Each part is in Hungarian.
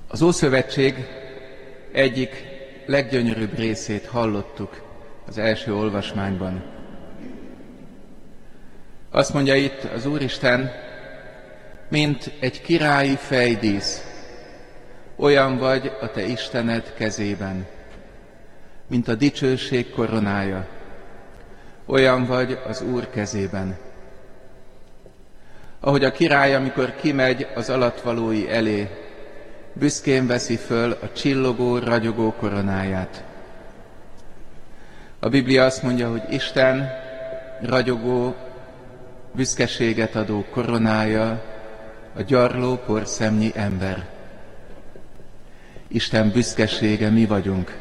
Az Ószövetség egyik leggyönyörűbb részét hallottuk az első olvasmányban. Azt mondja itt az Úristen, mint egy királyi fejdísz, olyan vagy a te Istened kezében, mint a dicsőség koronája, olyan vagy az Úr kezében. Ahogy a király, amikor kimegy az alattvalói elé, büszkén veszi föl a csillogó, ragyogó koronáját. A Biblia azt mondja, hogy Isten ragyogó, büszkeséget adó koronája a gyarló porszemnyi ember. Isten büszkesége mi vagyunk.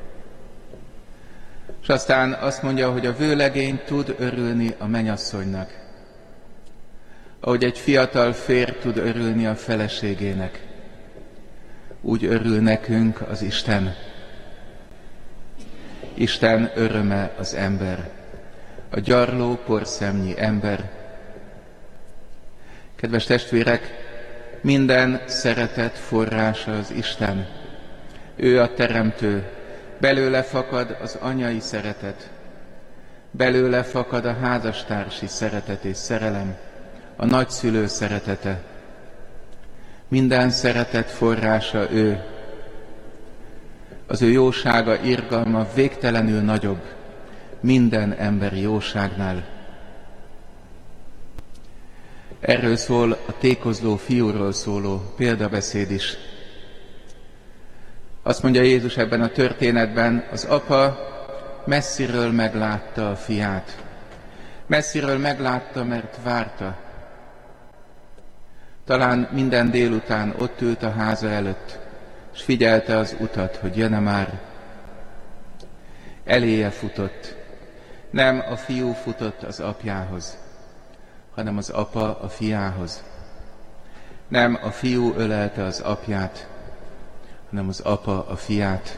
És aztán azt mondja, hogy a vőlegény tud örülni a mennyasszonynak, ahogy egy fiatal férj tud örülni a feleségének. Úgy örül nekünk az Isten. Isten öröme az ember, a gyarló porszemnyi ember. Kedves testvérek, minden szeretet forrása az Isten. Ő a teremtő, belőle fakad az anyai szeretet, belőle fakad a házastársi szeretet és szerelem, a nagyszülő szeretete. Minden szeretet forrása ő. Az ő jósága, irgalma végtelenül nagyobb minden emberi jóságnál. Erről szól a tékozló fiúról szóló példabeszéd is. Azt mondja Jézus ebben a történetben, az apa messziről meglátta a fiát. Messziről meglátta, mert várta. Talán minden délután ott ült a háza előtt, és figyelte az utat, hogy jön-e már. Eléje futott. Nem a fiú futott az apjához, hanem az apa a fiához. Nem a fiú ölelte az apját, hanem az apa a fiát.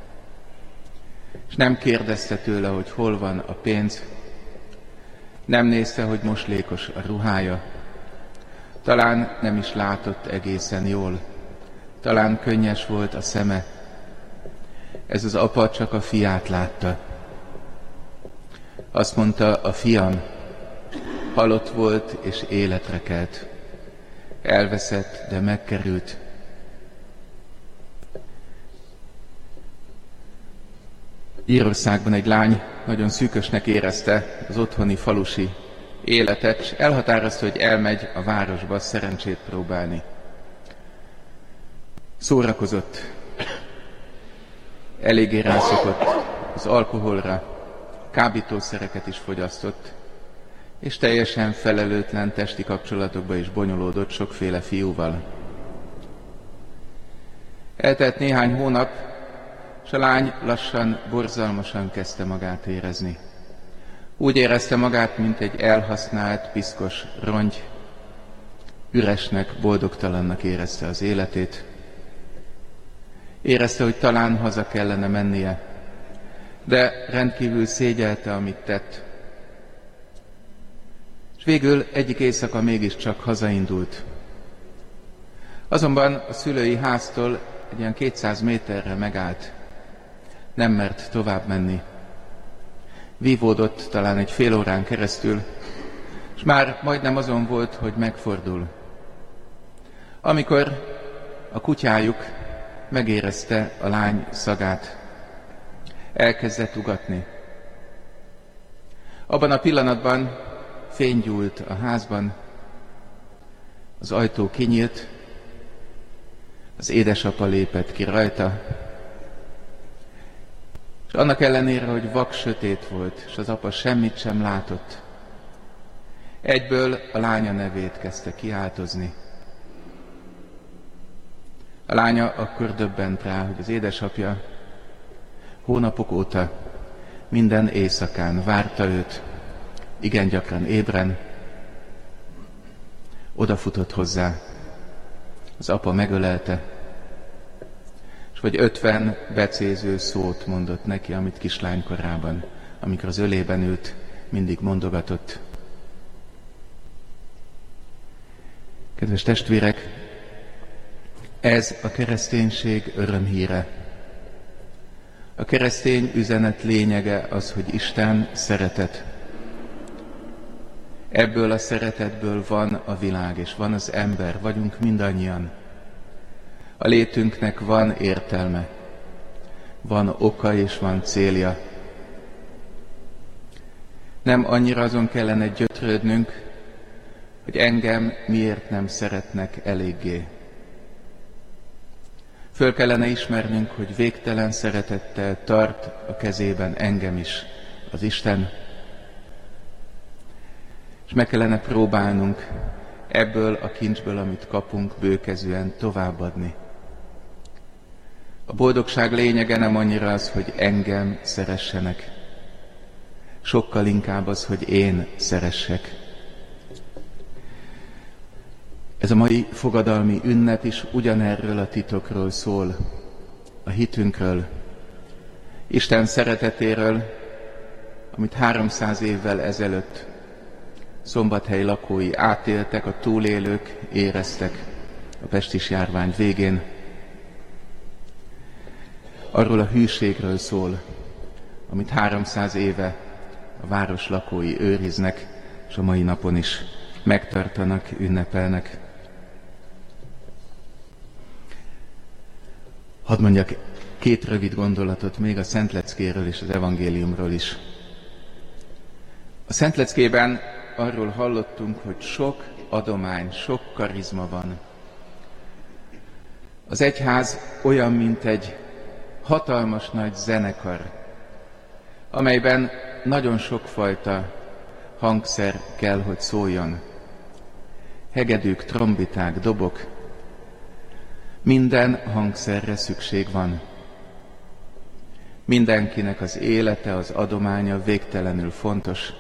És nem kérdezte tőle, hogy hol van a pénz, nem nézte, hogy moslékos a ruhája. Talán nem is látott egészen jól, talán könnyes volt a szeme. Ez az apa csak a fiát látta. Azt mondta, a fiam halott volt és életre kelt. Elveszett, de megkerült. Írországban egy lány nagyon szűkösnek érezte az otthoni falusi életet, és elhatározta, hogy elmegy a városba szerencsét próbálni. Szórakozott, eléggé rászokott az alkoholra, kábítószereket is fogyasztott, és teljesen felelőtlen testi kapcsolatokba is bonyolódott sokféle fiúval. Eltelt néhány hónap, és a lány lassan, borzalmasan kezdte magát érezni. Úgy érezte magát, mint egy elhasznált, piszkos rongy. Üresnek, boldogtalannak érezte az életét. Érezte, hogy talán haza kellene mennie, de rendkívül szégyelte, amit tett. És végül egyik éjszaka mégiscsak hazaindult. Azonban a szülői háztól egy ilyen 200 méterre megállt. Nem mert tovább menni. Vívódott talán egy fél órán keresztül, és már majdnem azon volt, hogy megfordul. Amikor a kutyájuk megérezte a lány szagát, elkezdett ugatni. Abban a pillanatban fény gyúlt a házban, az ajtó kinyílt, az édesapa lépett ki rajta, és annak ellenére, hogy vak sötét volt, és az apa semmit sem látott, egyből a lánya nevét kezdte kiáltozni. A lánya akkor döbbent rá, hogy az édesapja hónapok óta minden éjszakán várta őt, igen gyakran ébren, odafutott hozzá, az apa megölelte, és vagy 50 becéző szót mondott neki, amit kislánykorában, amikor az ölében ült, mindig mondogatott. Kedves testvérek, Ez a kereszténység örömhíre. A keresztény üzenet lényege az, hogy Isten szeretet. Ebből a szeretetből van a világ, és van az ember, vagyunk mindannyian. A létünknek van értelme, van oka és van célja. Nem annyira azon kellene gyötrődnünk, hogy engem miért nem szeretnek eléggé. Föl kellene ismernünk, hogy végtelen szeretettel tart a kezében engem is az Isten, és meg kellene próbálnunk ebből a kincsből, amit kapunk, bőkezűen továbbadni. A boldogság lényege nem annyira az, hogy engem szeressenek, sokkal inkább az, hogy én szeressek. Ez a mai fogadalmi ünnep is ugyanerről a titokról szól, a hitünkről, Isten szeretetéről, amit 300 évvel ezelőtt Szombathely lakói átéltek, a túlélők éreztek a pestis járvány végén. Arról a hűségről szól, amit 300 éve a város lakói őriznek, és a mai napon is megtartanak, ünnepelnek. Hadd mondjak 2 rövid gondolatot még a Szentleckéről és az evangéliumról is. A Szentleckében arról hallottunk, hogy sok adomány, sok karizma van. Az egyház olyan, mint egy hatalmas nagy zenekar, amelyben nagyon sokfajta hangszer kell, hogy szóljon. Hegedűk, trombiták, dobok, minden hangszerre szükség van. Mindenkinek az élete, az adománya végtelenül fontos.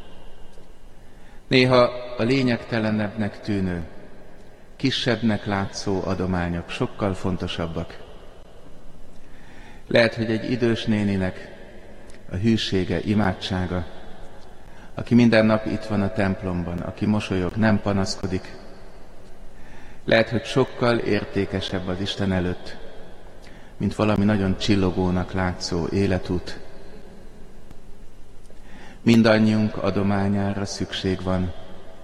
Néha a lényegtelenebbnek tűnő, kisebbnek látszó adományok sokkal fontosabbak. Lehet, hogy egy idős néninek a hűsége, imádsága, aki minden nap itt van a templomban, aki mosolyog, nem panaszkodik, lehet, hogy sokkal értékesebb az Isten előtt, mint valami nagyon csillogónak látszó életút. Mindannyiunk adományára szükség van.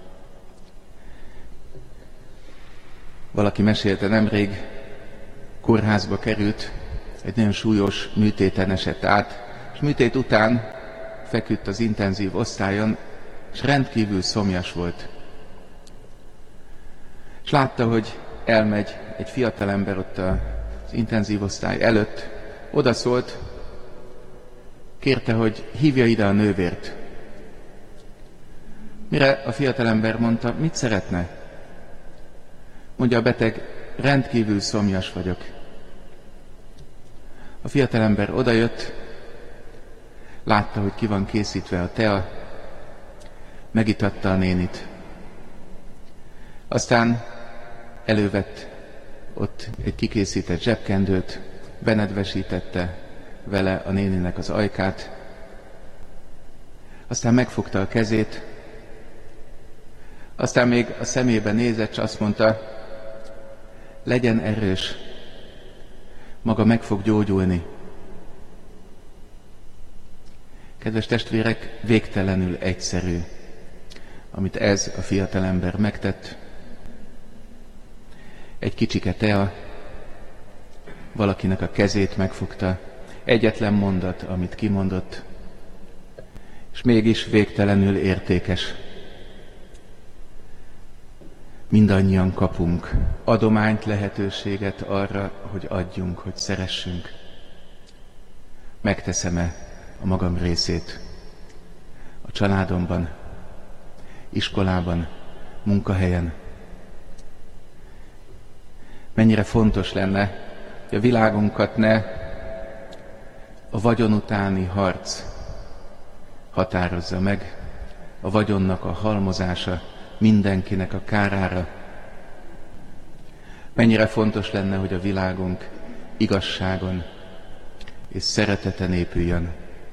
Valaki mesélte, nemrég kórházba került, egy nagyon súlyos műtéten esett át, és műtét után feküdt az intenzív osztályon, és rendkívül szomjas volt. És látta, hogy elmegy egy fiatalember ott az intenzív osztály előtt, odaszólt, kérte, hogy hívja ide a nővért. Mire a fiatalember mondta, mit szeretne? Mondja a beteg, rendkívül szomjas vagyok. A fiatalember odajött, látta, hogy ki van készítve a tea, megitatta a nénit. Aztán elővett ott egy kikészített zsebkendőt, benedvesítette vele a néninek az ajkát, aztán megfogta a kezét, aztán még a szemébe nézett, és azt mondta, legyen erős, maga meg fog gyógyulni. Kedves testvérek, végtelenül egyszerű, amit ez a fiatalember megtett. Egy kicsike tea, valakinek a kezét megfogta, egyetlen mondat, amit kimondott, és mégis végtelenül értékes. Mindannyian kapunk adományt, lehetőséget arra, hogy adjunk, hogy szeressünk. Megteszem-e a magam részét a családomban, iskolában, munkahelyen? Mennyire fontos lenne, hogy a világunkat ne a vagyon utáni harc határozza meg, a vagyonnak a halmozása mindenkinek a kárára. Mennyire fontos lenne, hogy a világunk igazságon és szereteten épüljön.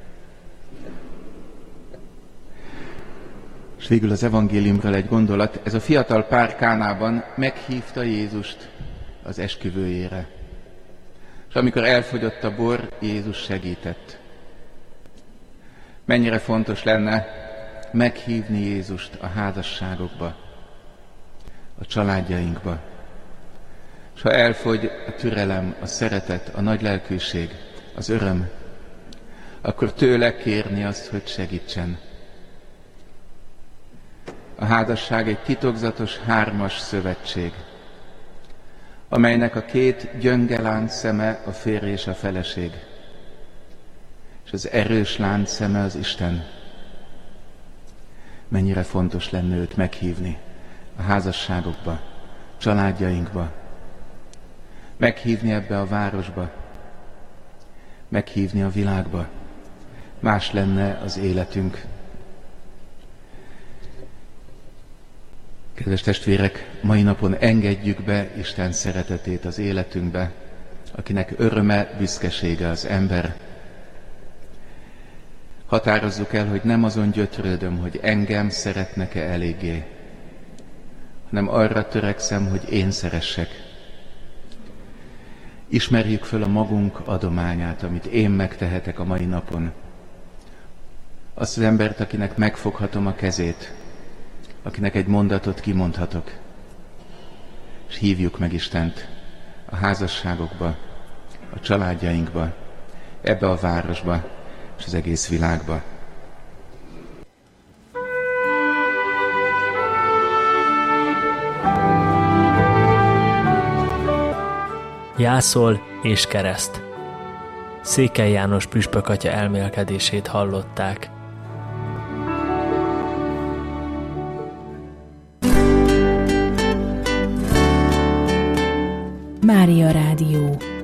És végül az evangéliumról egy gondolat. Ez a fiatal pár Kánában meghívta Jézust az esküvőjére. És amikor elfogyott a bor, Jézus segített. Mennyire fontos lenne meghívni Jézust a házasságokba, a családjainkba. És ha elfogy a türelem, a szeretet, a nagylelkűség, az öröm, akkor tőle kérni azt, hogy segítsen. A házasság egy titokzatos hármas szövetség, amelynek a két gyönge láncszeme a férj és a feleség, és az erős láncszeme az Isten. Mennyire fontos lenne őt meghívni a házasságokba, családjainkba, meghívni ebbe a városba, meghívni a világba. Más lenne az életünk. Kedves testvérek, mai napon engedjük be Isten szeretetét az életünkbe, akinek öröme, büszkesége az ember. Határozzuk el, hogy nem azon gyötrődöm, hogy engem szeretnek-e eléggé, hanem arra törekszem, hogy én szeressek. Ismerjük föl a magunk adományát, amit én megtehetek a mai napon. Azt az embert, akinek megfoghatom a kezét, akinek egy mondatot kimondhatok. És hívjuk meg Istent a házasságokba, a családjainkba, ebbe a városba és az egész világba. Jászol és kereszt. Székely János püspök atya elmélkedését hallották. Mária Rádió.